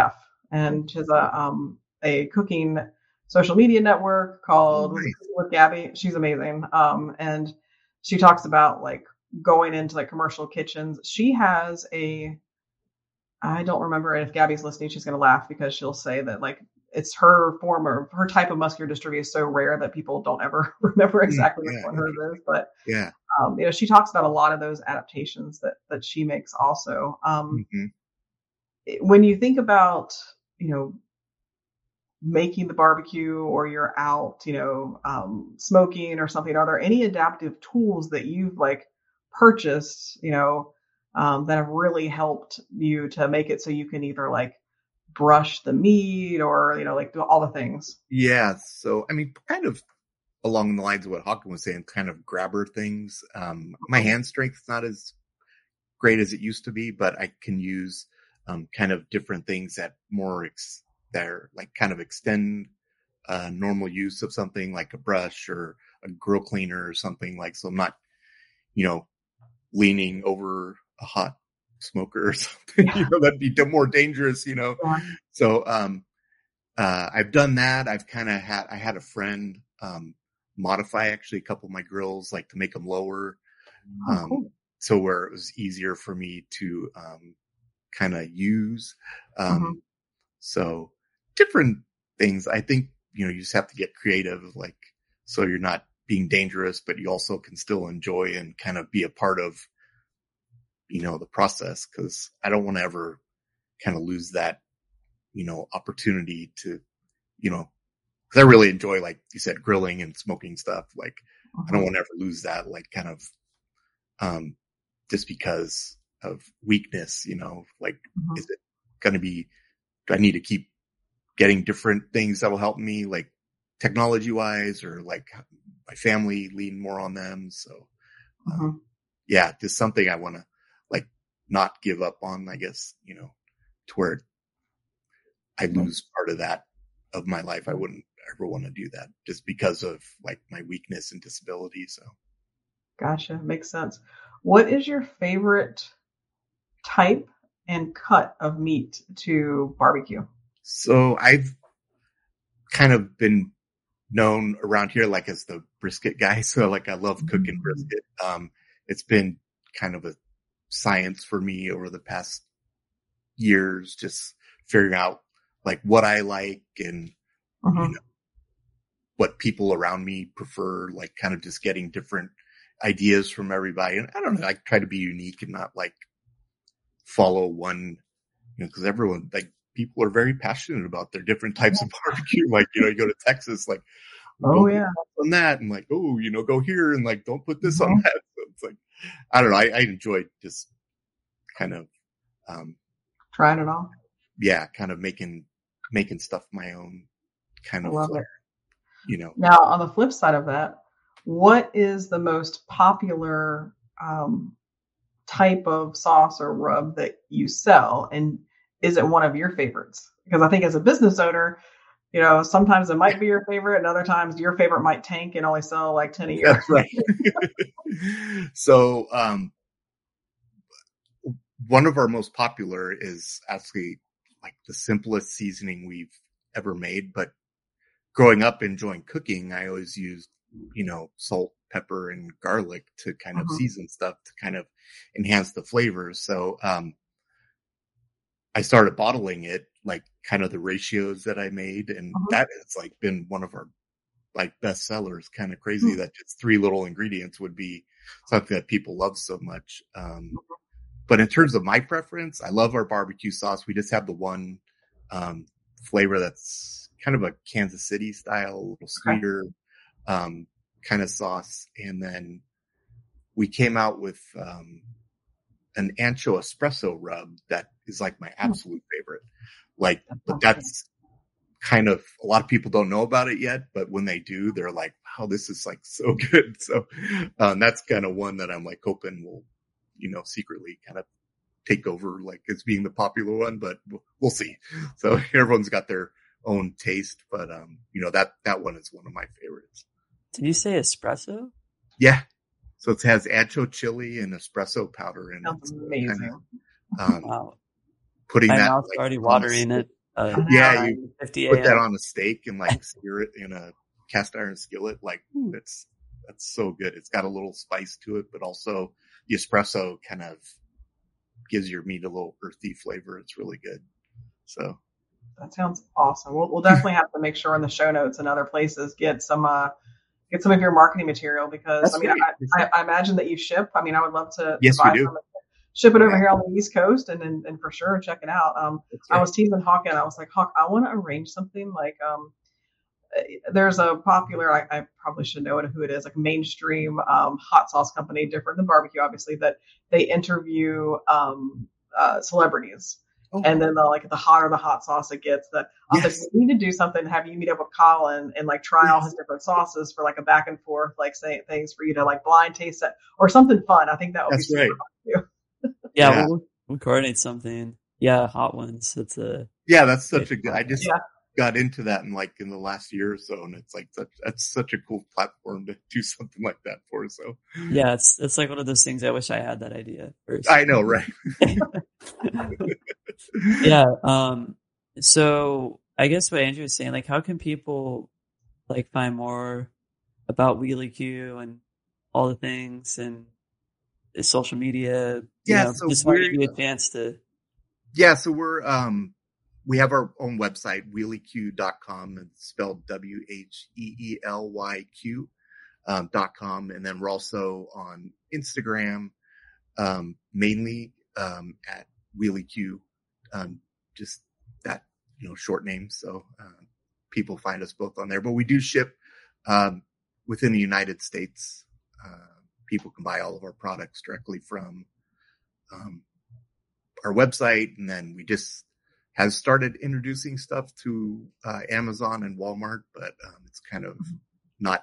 and she has a cooking social media network called Nice. Cooking with Gabby. She's amazing. And she talks about like going into like commercial kitchens. She has I don't remember if Gabby's listening, she's going to laugh because she'll say that like it's her type of muscular dystrophy is so rare that people don't ever remember exactly which one hers is. But yeah, she talks about a lot of those adaptations that she makes also. When you think about, making the barbecue or you're out, smoking or something, are there any adaptive tools that you've like purchased, that have really helped you to make it so you can either like brush the meat or, like do all the things? Yeah. So, I mean, kind of along the lines of what Hawken was saying, kind of grabber things. My hand strength is not as great as it used to be, but I can use kind of different things that they're like kind of extend normal use of something like a brush or a grill cleaner or something like, so I'm not, leaning over a hot smoker or something, that'd be more dangerous, Yeah. So, I've done that. I had a friend, modify actually a couple of my grills, like to make them lower. Cool. So where it was easier for me to, kind of use. So different things. I think, you just have to get creative, like, so you're not being dangerous, but you also can still enjoy and kind of be a part of, the process. 'Cause I don't want to ever kind of lose that, opportunity to, 'cause I really enjoy, like you said, grilling and smoking stuff. Like, I don't want to ever lose that, like kind of, just because of weakness, like, is it going to be, do I need to keep getting different things that will help me, like technology wise, or like my family, lean more on them. So, yeah, just something I want to like not give up on, I guess, to where I lose part of that of my life. I wouldn't ever want to do that just because of like my weakness and disability. So. Gotcha. Makes sense. What is your favorite type and cut of meat to barbecue? So I've kind of been known around here like as the brisket guy. So like I love cooking brisket. It's been kind of a science for me over the past years, just figuring out like what I like and what people around me prefer, like kind of just getting different ideas from everybody. And I don't know, I try to be unique and not like follow one, cause everyone, like, people are very passionate about their different types of barbecue. Like, you go to Texas, like, oh yeah, on that, and like, oh, go here and like, don't put this on that. So it's like, I don't know. I enjoy just kind of, trying it all. Yeah, kind of making stuff my own kind of flair, Now, on the flip side of that, what is the most popular type of sauce or rub that you sell? And is it one of your favorites? Because I think as a business owner, sometimes it might be your favorite and other times your favorite might tank and only sell like 10 a year. That's right. So, one of our most popular is actually like the simplest seasoning we've ever made. But growing up enjoying cooking, I always used, salt, pepper, and garlic to kind of season stuff to kind of enhance the flavors. So, I started bottling it, like kind of the ratios that I made. And that has like been one of our like best sellers. Kind of crazy that just 3 little ingredients would be something that people love so much. But in terms of my preference, I love our barbecue sauce. We just have the one, flavor that's kind of a Kansas City style, a little sweeter, kind of sauce. And then we came out with, an ancho espresso rub that is like my absolute favorite. Like, but that's kind of, a lot of people don't know about it yet, but when they do, they're like, wow, this is like so good. So, that's kind of one that I'm like hoping will, secretly kind of take over, like as being the popular one, but we'll see. So everyone's got their own taste, but, that one is one of my favorites. Did you say espresso? Yeah. So it has ancho chili and espresso powder in it. That's amazing. Wow. Putting my that mouth's like, already watering it Yeah, you 50 put that a.m. on a steak and like sear it in a cast iron skillet. Like, ooh, that's so good. It's got a little spice to it, but also the espresso kind of gives your meat a little earthy flavor. It's really good. So that sounds awesome. We'll definitely have to make sure in the show notes and other places get some of your marketing material, because that's great. I imagine that you ship. I mean, I would love to Yes, we buy do. some, ship it over here on the East Coast, and for sure check it out. Right. I was teasing Hawk, and I was like, Hawk, I want to arrange something like there's a popular, I probably should know who it is, like mainstream hot sauce company, different than barbecue, obviously, that they interview celebrities. Oh. And then the hotter the hot sauce it gets, that I was like, we need to do something, have you meet up with Colin and like try all his different sauces for like a back and forth, like saying things for you to like blind taste it or something fun. I think that would be super fun too. Yeah, we'll coordinate something. Yeah, hot ones. That's such a good. I just got into that in the last year or so, and it's like that's such a cool platform to do something like that for. So yeah, it's like one of those things. I wish I had that idea first. I know, right? Yeah. So I guess what Andrew was saying, like, how can people like find more about Wheelie Q and all the things and social media? So just want to give you a chance to. Yeah, so we're we have our own website, wheelieq.com. It's spelled WHEELYQ.com. And then we're also on Instagram, mainly at wheelieq, just that, short name. So people find us both on there. But we do ship within the United States. People can buy all of our products directly from our website. And then we just have started introducing stuff to Amazon and Walmart, but it's kind of not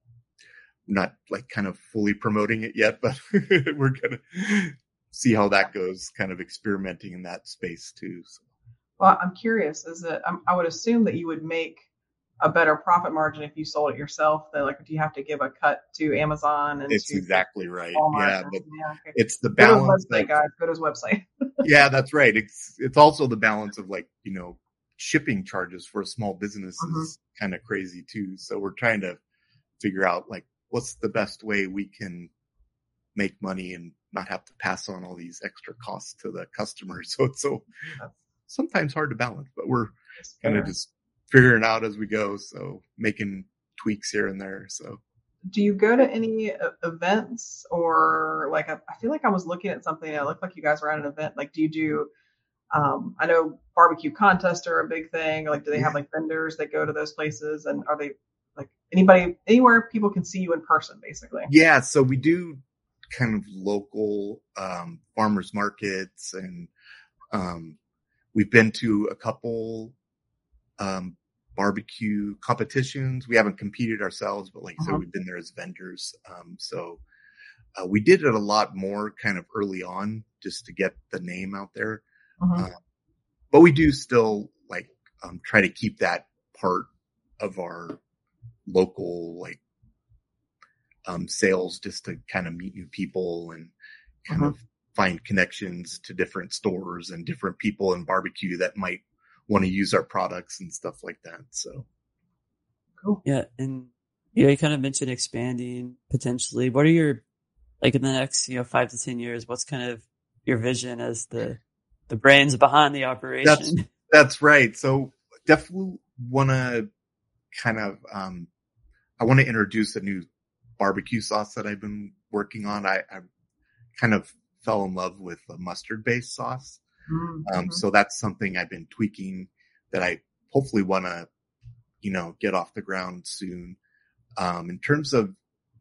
like kind of fully promoting it yet, but we're going to see how that goes, kind of experimenting in that space too. So. Well, I'm curious, I would assume that you would make a better profit margin if you sold it yourself. That like, do you have to give a cut to Amazon? And it's exactly right. Walmart But it's the balance. Go to his website. Yeah, that's right. It's also the balance of like, shipping charges for a small business is kind of crazy too. So we're trying to figure out like, what's the best way we can make money and not have to pass on all these extra costs to the customer. So it's sometimes hard to balance, but we're kind of just figuring it out as we go. So making tweaks here and there. So do you go to any events or like, I feel like I was looking at something. It looked like you guys were at an event. Like, do you do, I know barbecue contests are a big thing. Like, do they have like vendors that go to those places, and are they like anywhere people can see you in person basically? Yeah. So we do kind of local, farmers markets, and, we've been to a couple, barbecue competitions. We haven't competed ourselves, but like I said, we've been there as vendors. So we did it a lot more kind of early on just to get the name out there. But we do still like try to keep that part of our local like sales, just to kind of meet new people and kind of find connections to different stores and different people in barbecue that might want to use our products and stuff like that. So cool. Yeah. And you kind of mentioned expanding potentially. What are your, like in the next, 5 to 10 years, what's kind of your vision as the brains behind the operation? That's right. So definitely want to kind of, I want to introduce a new barbecue sauce that I've been working on. I kind of fell in love with a mustard based sauce. So that's something I've been tweaking that I hopefully want to, get off the ground soon. In terms of,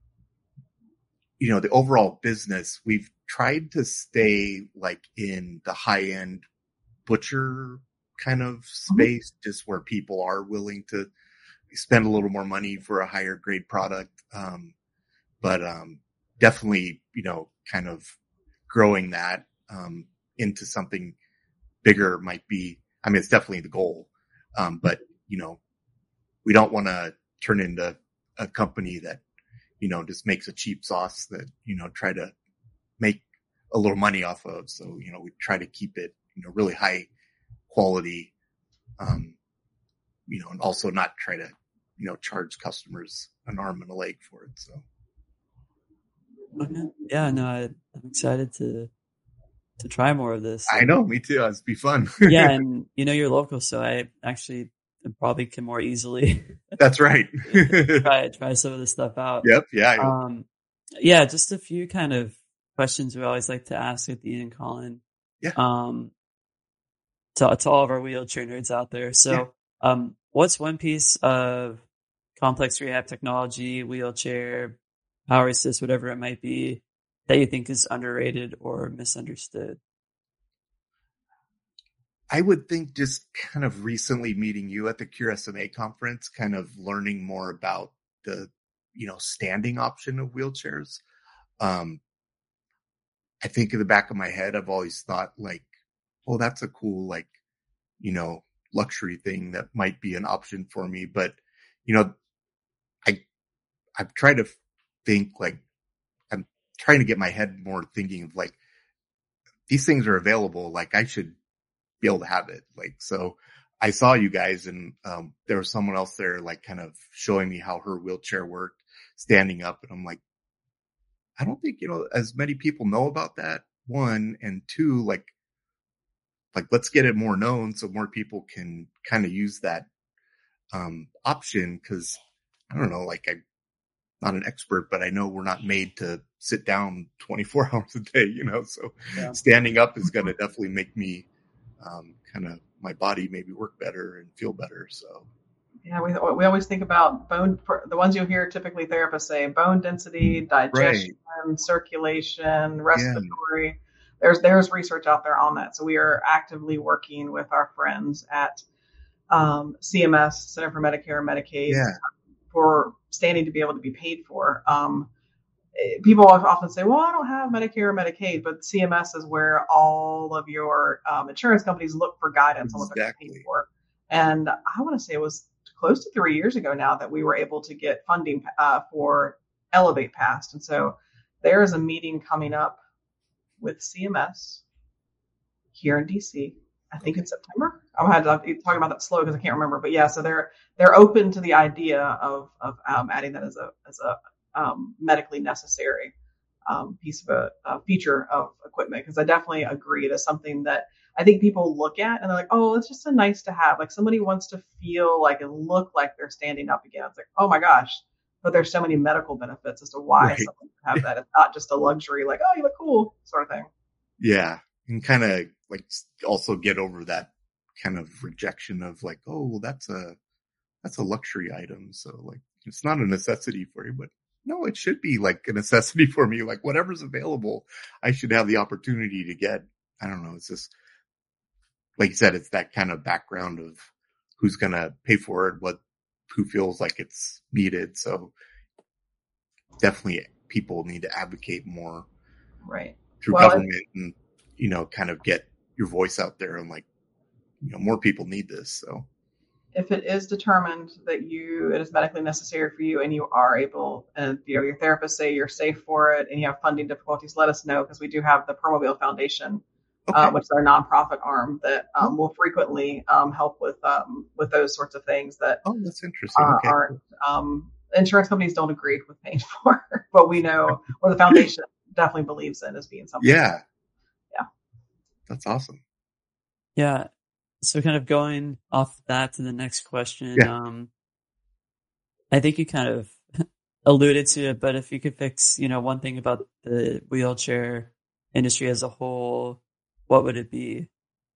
the overall business, we've tried to stay like in the high end butcher kind of space, just where people are willing to spend a little more money for a higher grade product. But definitely, kind of growing that, into something bigger might be, it's definitely the goal. But, we don't want to turn into a company that, just makes a cheap sauce that, try to make a little money off of. So, we try to keep it, really high quality, And also not try to, charge customers an arm and a leg for it. So. Okay. Yeah, no, I'm excited to try more of this. I know, me too. It'd be fun. Yeah, and you're local, so I actually probably can more easily. That's right. try some of this stuff out. Yep. Yeah. Yeah, just a few kind of questions we always like to ask at the end, Colin. Yeah. To all of our wheelchair nerds out there. So, what's one piece of complex rehab technology, wheelchair, power assist, whatever it might be, that you think is underrated or misunderstood? I would think just kind of recently meeting you at the Cure SMA conference, kind of learning more about the, standing option of wheelchairs. I think in the back of my head, I've always thought like, oh, that's a cool, luxury thing that might be an option for me. But, I've tried to think like, I'm trying to get my head more thinking of like, these things are available. Like I should be able to have it. Like, so I saw you guys and, there was someone else there, like kind of showing me how her wheelchair worked standing up. And I'm like, I don't think, as many people know about that, one, and two, like let's get it more known so more people can kind of use that, option. Cause I don't know, like I'm not an expert, but I know we're not made to sit down 24 hours a day, so standing up is going to definitely make me, kind of my body maybe work better and feel better. So. Yeah, we always think about bone. The ones you hear typically therapists say bone density, digestion, circulation, respiratory. Yeah. There's research out there on that. So we are actively working with our friends at CMS, Center for Medicare and Medicaid, for standing to be able to be paid for. People often say, well, I don't have Medicare or Medicaid, but CMS is where all of your insurance companies look for guidance on what they're paying for. And I want to say it was close to 3 years ago now that we were able to get funding for Elevate passed. And so there is a meeting coming up with CMS here in DC. I think in September. I'm going to have to talk about that slow because I can't remember. But yeah, so they're open to the idea of adding that as a medically necessary piece of a feature of equipment. Because I definitely agree that's something that I think people look at and they're like, oh, it's just a nice to have. Like somebody wants to feel like and look like they're standing up again. It's like, oh my gosh. But there's so many medical benefits as to why someone can have that. It's not just a luxury, like, oh, you look cool sort of thing. Yeah. And kind of like also get over that kind of rejection of like, oh, well, that's a luxury item. So like, it's not a necessity for you, but no, it should be like a necessity for me. Like whatever's available, I should have the opportunity to get. I don't know. It's just, like you said, it's that kind of background of who's going to pay for it, who feels like it's needed. So definitely people need to advocate more through government and, kind of get your voice out there and like, more people need this. So if it is determined that it is medically necessary for you and you are able, and your therapist say you're safe for it and you have funding difficulties, let us know, because we do have the Permobile Foundation, which is our nonprofit arm that will frequently help with those sorts of things that that's interesting. Aren't insurance companies don't agree with paying for, but we know, or the foundation definitely believes in as being something. Yeah, that's awesome. Yeah. So kind of going off that to the next question, I think you kind of alluded to it, but if you could fix, one thing about the wheelchair industry as a whole, what would it be?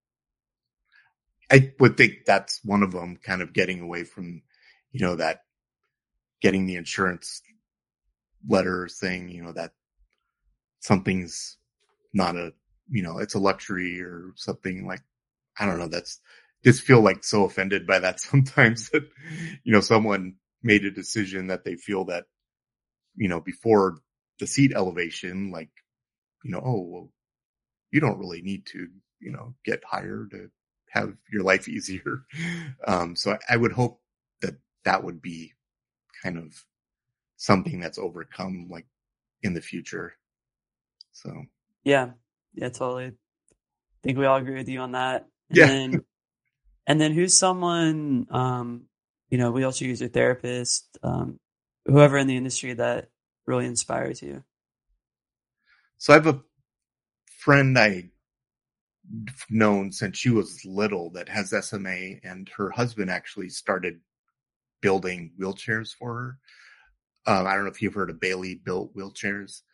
I would think that's one of them, kind of getting away from, that getting the insurance letter saying, that something's not it's a luxury or something. Like, I don't know, just feel like so offended by that sometimes that, someone made a decision that they feel that, before the seat elevation, like, oh, well, you don't really need to, get higher to have your life easier. So I would hope that would be kind of something that's overcome like in the future. So. Yeah, totally. I think we all agree with you on that. And yeah. then And then who's someone, wheelchair user therapist, whoever in the industry that really inspires you? So I have a friend I've known since she was little that has SMA, and her husband actually started building wheelchairs for her. I don't know if you've heard of Bailey Built Wheelchairs.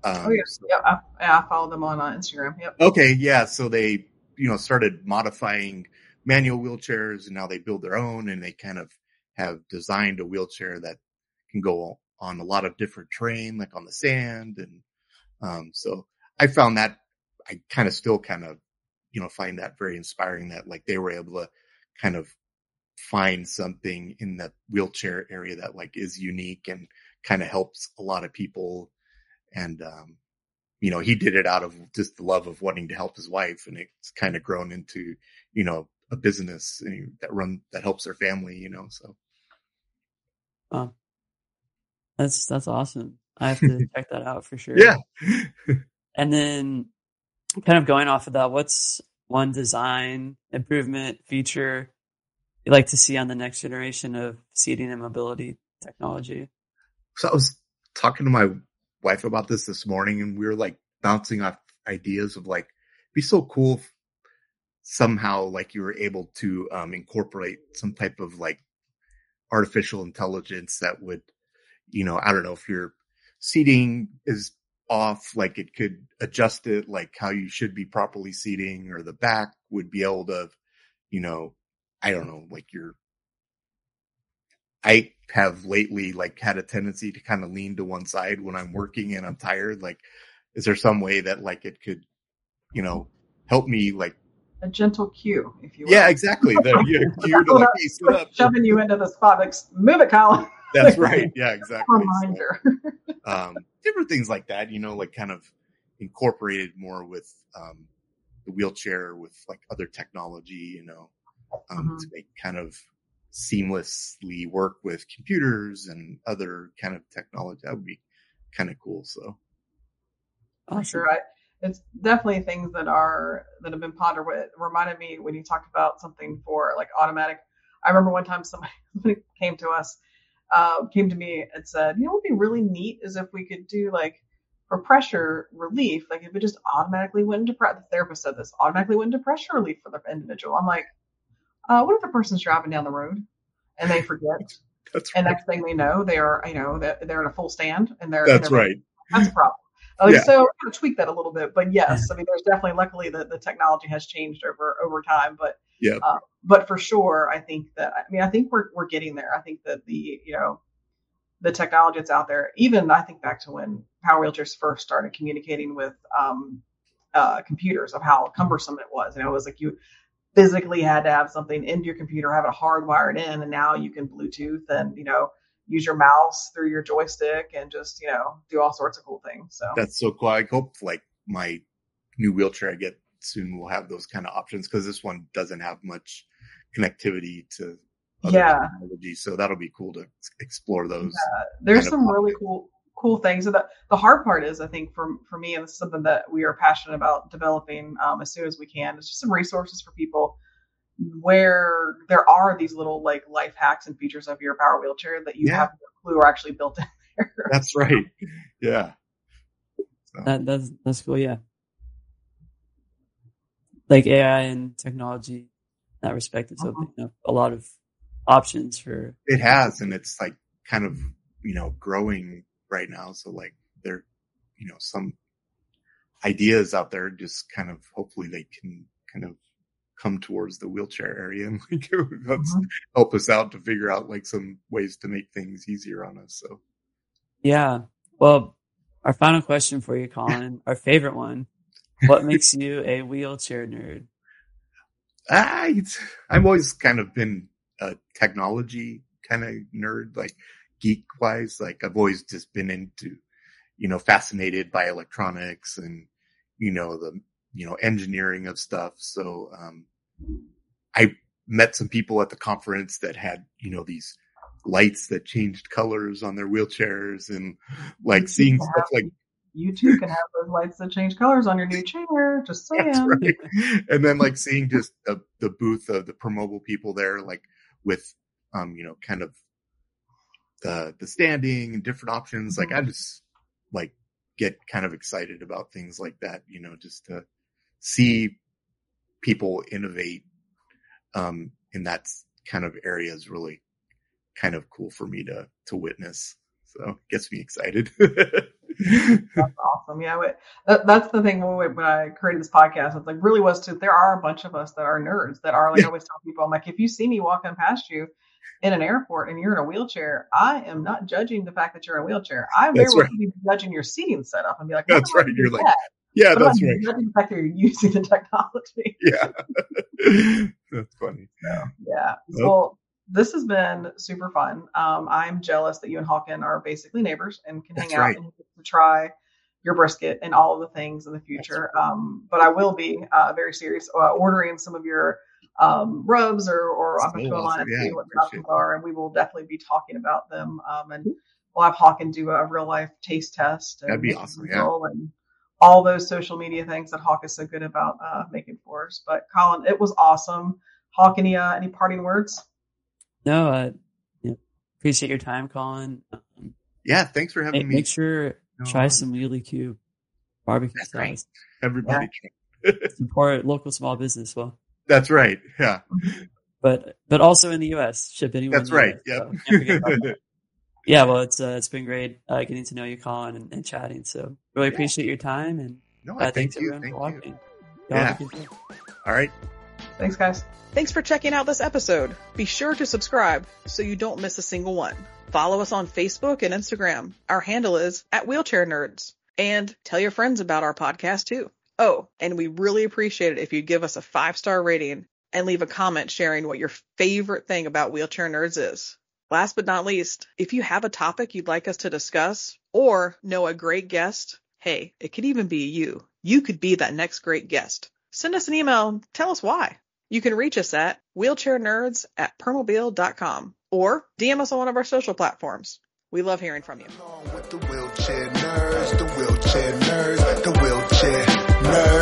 I follow them on Instagram. Yep. Okay, yeah. So they, started modifying manual wheelchairs, and now they build their own, and they kind of have designed a wheelchair that can go on a lot of different terrain, like on the sand. And so I found that I kind of still find that very inspiring, that like they were able to kind of find something in that wheelchair area that like is unique and kind of helps a lot of people. And, he did it out of just the love of wanting to help his wife, and it's kind of grown into, a business that helps their family, so. Wow. That's awesome. I have to check that out for sure. Yeah. And then kind of going off of that, what's one design improvement feature you like to see on the next generation of seating and mobility technology? So I was talking to my wife about this morning, and we were like bouncing off ideas of like, it'd be so cool if somehow like you were able to incorporate some type of like artificial intelligence that would, I don't know, if your seating is off, like it could adjust it like how you should be properly seating, or the back would be able to, I don't know, like I have lately like had a tendency to kind of lean to one side when I'm working and I'm tired. Like, is there some way that like it could, help me, like a gentle cue, if you will? Yeah, exactly. Cue to like, hey, sit up. Shoving you into the spot, like, move it, Colin. That's right. Yeah, exactly. Reminder. So, different things like that, like kind of incorporated more with the wheelchair, with like other technology, to make kind of seamlessly work with computers and other kind of technology. That would be kind of cool. So, for sure, it's definitely things that have been pondered. It reminded me when you talked about something for like automatic. I remember one time somebody came to me and said, what would be really neat is if we could do like for pressure relief, like if it just automatically went into the therapist said this automatically went into pressure relief for the individual. I'm like, what if the person's driving down the road and they forget? That's and right. Next thing they know, they are, they're in a full stand and that's right. That's a problem. So I'm going to tweak that a little bit, but yes, I mean, there's definitely, luckily the technology has changed over time, but yeah, but for sure, I think we're getting there. I think that the technology that's out there, even I think back to when power wheelchairs first started communicating with computers, of how cumbersome it was. It was like you physically had to have something into your computer, have it hardwired in, and now you can Bluetooth and use your mouse through your joystick and just do all sorts of cool things. So that's so cool. I hope like my new wheelchair I get soon will have those kind of options, because this one doesn't have much connectivity to other technology, so that'll be cool to explore those. There's some really cool things. So the hard part is, I think for me, and this is something that we are passionate about developing as soon as we can, it's just some resources for people where there are these little like life hacks and features of your power wheelchair that you have no clue are actually built in there. That's right. Yeah. So. That's cool. Yeah. Like AI and technology in that respect, it's opening up a lot of options for. It has, and it's like kind of, growing right now. So like there, some ideas out there, just kind of, hopefully they can kind of come towards the wheelchair area and like help us out to figure out like some ways to make things easier on us. So yeah, well, our final question for you, Colin, our favorite one: what makes you a wheelchair nerd? I've always kind of been a technology kind of nerd, like geek wise. Like I've always just been into fascinated by electronics and the engineering of stuff. So, I met some people at the conference that had, these lights that changed colors on their wheelchairs, and like seeing stuff like, you too can have those lights that change colors on your new chair. Just saying. That's right. And then like seeing just the booth of the Promobile people there, like with, kind of the standing and different options. Like I just like get kind of excited about things like that, just to see people innovate, in that kind of area is really kind of cool for me to witness. So it gets me excited. That's awesome. Yeah. That's the thing when I created this podcast, it's like really there are a bunch of us that are nerds that are like, I always tell people, I'm like, if you see me walking past you in an airport and you're in a wheelchair, I am not judging the fact that you're in a wheelchair. I'm very well be judging your seating setup and be like, that's right. You're like, yeah, but that's right. Judging the fact that you're using the technology. Yeah. That's funny. Yeah. Well, this has been super fun. I'm jealous that you and Hawken are basically neighbors and can hang out and get to try your brisket and all of the things in the future. But I will be very serious ordering some of your rubs or I'm going to go online and see what the options are, and we will definitely be talking about them. And we'll have Hawken do a real life taste test. And that'd be awesome. And all those social media things that Hawk is so good about making for us. But Colin, it was awesome. Hawk, any parting words? No, appreciate your time, Colin. Thanks for having me. Make sure try some Wheelie Cube barbecue sauce. Right. Everybody support local small business. Well, that's right. Yeah, but also in the U.S. Ship anywhere. That's right. Yeah. Well, it's been great getting to know you, Colin, and chatting. So really appreciate your time, and thanks everyone for watching. All right. Thanks, guys. Thanks for checking out this episode. Be sure to subscribe so you don't miss a single one. Follow us on Facebook and Instagram. Our handle is @WheelchairNerds. And tell your friends about our podcast too. Oh, and we really appreciate it if you give us a 5-star rating and leave a comment sharing what your favorite thing about Wheelchair Nerds is. Last but not least, if you have a topic you'd like us to discuss or know a great guest, hey, it could even be you. You could be that next great guest. Send us an email and tell us why. You can reach us at wheelchairnerds@permobile.com or DM us on one of our social platforms. We love hearing from you. With the wheelchair nerds, the wheelchair nerds, the wheelchair nerds.